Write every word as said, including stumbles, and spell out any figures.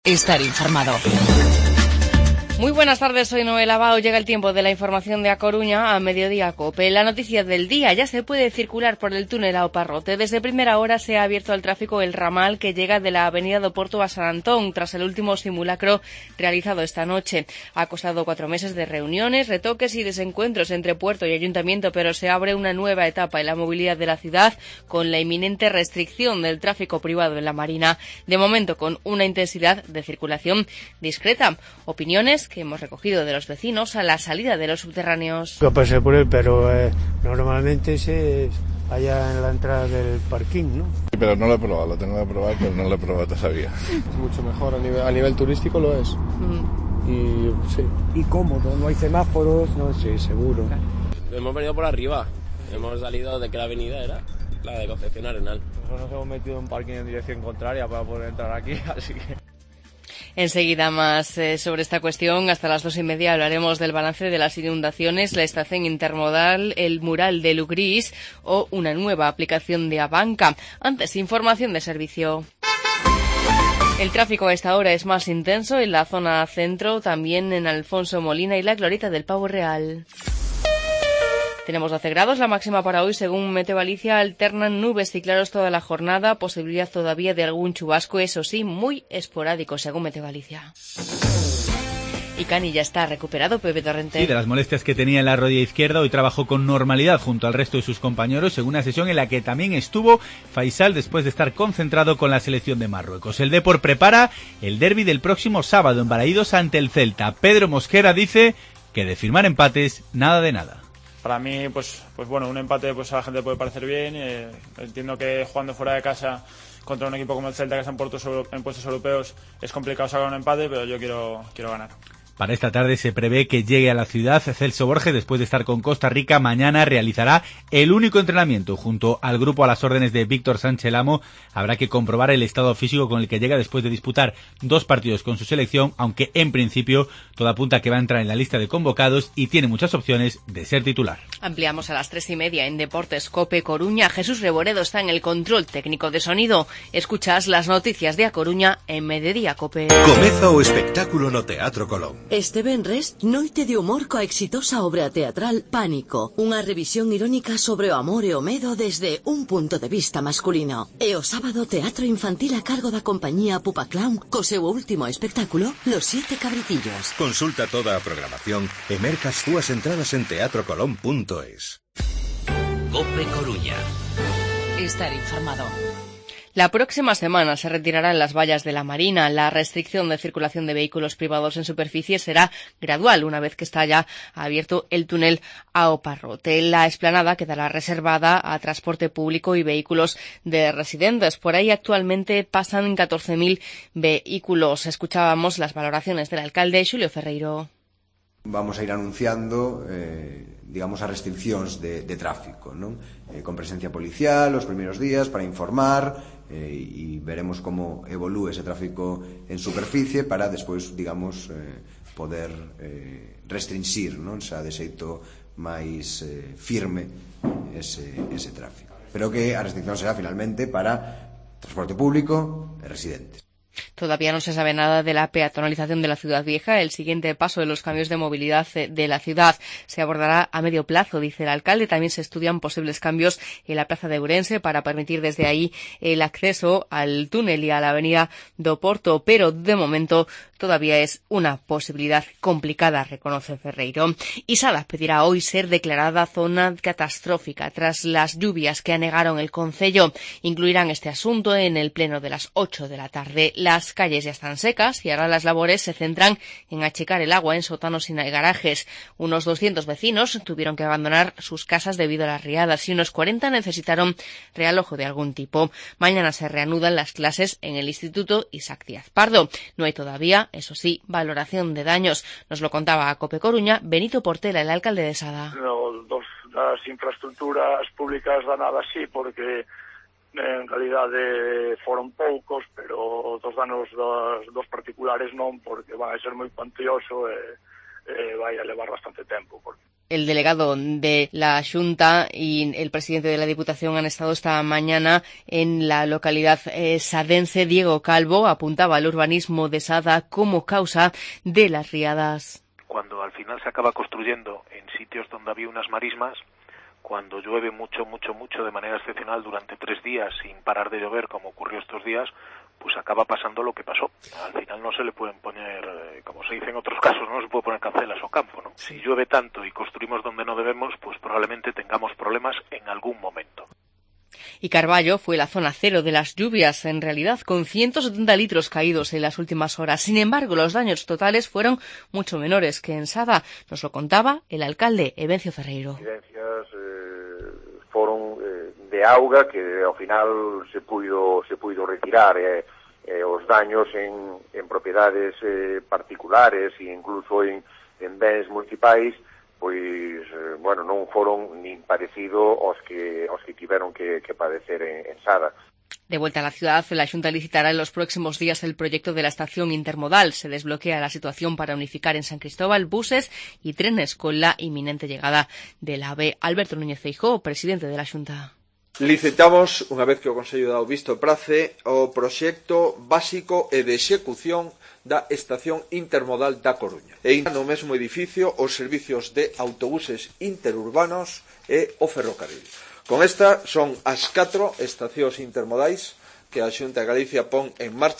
Estar informado. Muy buenas tardes, soy Noel Abao. Llega el tiempo de la información de A Coruña a Mediodía Cope. La noticia del día: ya se puede circular por el túnel ao Parrote. Desde primera hora se ha abierto al tráfico el ramal que llega de la avenida do Porto a San Antón, tras el último simulacro realizado esta noche. Ha costado cuatro meses de reuniones, retoques y desencuentros entre puerto y ayuntamiento, pero se abre una nueva etapa en la movilidad de la ciudad con la inminente restricción del tráfico privado en la Marina. De momento, con una intensidad de circulación discreta. Opiniones que hemos recogido de los vecinos a la salida de los subterráneos. Yo pasé por él, pero eh, normalmente se allá en la entrada del parking, ¿no? Sí, pero no lo he probado, lo tengo que probar, pero no lo he probado todavía. Es mucho mejor, a nivel, a nivel turístico lo es. Mm. Y sí. Y cómodo, no hay semáforos, no sé, seguro. Hemos venido por arriba, hemos salido de que la avenida era la de Concepción Arenal. Nosotros nos hemos metido en un parking en dirección contraria para poder entrar aquí, así que... Enseguida más eh, sobre esta cuestión. Hasta las dos y media hablaremos del balance de las inundaciones, la estación intermodal, el mural de Lugris o una nueva aplicación de Abanca. Antes, información de servicio. El tráfico a esta hora es más intenso en la zona centro, también en Alfonso Molina y la Glorieta del Pavo Real. Tenemos doce grados, la máxima para hoy, según Meteo Galicia, alternan nubes y claros toda la jornada, posibilidad todavía de algún chubasco, eso sí, muy esporádico, según Meteo Galicia. Y Cani ya está recuperado, Pepe Torrente. Sí, de las molestias que tenía en la rodilla izquierda, hoy trabajó con normalidad junto al resto de sus compañeros en una sesión en la que también estuvo Faisal después de estar concentrado con la selección de Marruecos. El Depor prepara el derbi del próximo sábado en Balaídos ante el Celta. Pedro Mosquera dice que de firmar empates, nada de nada. Para mí, pues, pues bueno, un empate pues a la gente puede parecer bien. Eh, entiendo que jugando fuera de casa contra un equipo como el Celta, que está en, puestos, en puestos europeos, es complicado sacar un empate, pero yo quiero, quiero ganar. Para esta tarde se prevé que llegue a la ciudad Celso Borges. Después de estar con Costa Rica, mañana realizará el único entrenamiento junto al grupo a las órdenes de Víctor Sánchez Lamo. Habrá que comprobar el estado físico con el que llega después de disputar dos partidos con su selección, aunque en principio todo apunta a que va a entrar en la lista de convocados y tiene muchas opciones de ser titular. Ampliamos a las tres y media en Deportes Cope Coruña. Jesús Reboredo está en el control técnico de sonido. Escuchas las noticias de A Coruña en Mediodía Cope. Comeza o espectáculo no Teatro Colón. Este venres, noite de humor coa exitosa obra teatral Pánico, unha revisión irónica sobre o amor e o medo desde un punto de vista masculino. E o sábado, teatro infantil a cargo da compañía Pupa Clown, co seu último espectáculo, Los Siete Cabritillos. Consulta toda a programación e merca as túas entradas en teatro colón punto es. Cope Coruña. Estar informado. La próxima semana se retirarán las vallas de la Marina. La restricción de circulación de vehículos privados en superficie será gradual una vez que está ya abierto el túnel ao Parrote. La explanada quedará reservada a transporte público y vehículos de residentes. Por ahí actualmente pasan catorce mil vehículos. Escuchábamos las valoraciones del alcalde Xulio Ferreiro. Vamos a ir anunciando eh, digamos, as restriccións de, de tráfico, non? Eh, con presencia policial os primeiros días para informar eh, e veremos como evolúe ese tráfico en superficie para despois, digamos, eh, poder eh, restringir, non? Xa de xeito máis eh, firme ese, ese tráfico. Pero que a restricción será finalmente para transporte público e residentes. Todavía no se sabe nada de la peatonalización de la Ciudad Vieja. El siguiente paso de los cambios de movilidad de la ciudad se abordará a medio plazo, dice el alcalde. También se estudian posibles cambios en la plaza de Ourense para permitir desde ahí el acceso al túnel y a la avenida do Porto, pero de momento todavía es una posibilidad complicada, reconoce Ferreiro. Y Sala pedirá hoy ser declarada zona catastrófica tras las lluvias que anegaron el concello. Incluirán este asunto en el pleno de las ocho de la tarde. Las calles ya están secas y ahora las labores se centran en achicar el agua en sótanos y garajes. Unos doscientos vecinos tuvieron que abandonar sus casas debido a las riadas y unos cuarenta necesitaron realojo de algún tipo. Mañana se reanudan las clases en el Instituto Isaac Díaz Pardo. No hay todavía, eso sí, valoración de daños. Nos lo contaba a Cope Coruña Benito Portela, el alcalde de Sada. No, dos, das infraestructuras públicas da nada así, porque en realidade foron poucos, pero dos danos dos, dos particulares non, porque van a ser moi cuantioso e, e vai a levar bastante tempo. Porque... El delegado de la Xunta y el presidente de la Diputación han estado esta mañana en la localidad eh, sadense. Diego Calvo apuntaba al urbanismo de Sada como causa de las riadas. Cuando al final se acaba construyendo en sitios donde había unas marismas, cuando llueve mucho, mucho, mucho de manera excepcional durante tres días sin parar de llover, como ocurrió estos días, pues acaba pasando lo que pasó. Al final no se le pueden poner, como se dice en otros casos, no se puede poner cancelas o campo, ¿no? Si llueve tanto y construimos donde no debemos, pues probablemente tengamos problemas en algún momento. Y Carballo fue la zona cero de las lluvias, en realidad, con ciento setenta litros caídos en las últimas horas. Sin embargo, los daños totales fueron mucho menores que en Sada. Nos lo contaba el alcalde Evencio Ferreiro. Evidencias eh, foron eh, de auga que ao final se puido se puido retirar eh, eh, os daños en, en propiedades eh, particulares e incluso en, en bens municipais, pois, eh, bueno, non foron nin parecido aos que, aos que tiveron que, que padecer en, en Sada. De vuelta a la ciudad, la Xunta licitará en los próximos días el proyecto de la estación intermodal. Se desbloquea la situación para unificar en San Cristóbal buses y trenes con la inminente llegada del AVE. Alberto Núñez Feijóo, presidente de la Xunta. Licitamos, unha vez que o Consello dá o visto prace, o proxecto básico e de execución da estación intermodal da Coruña. E no mesmo edificio os servicios de autobuses interurbanos e o ferrocarril. Con esta son as catro estacións intermodais que a Xunta de Galicia pon en marcha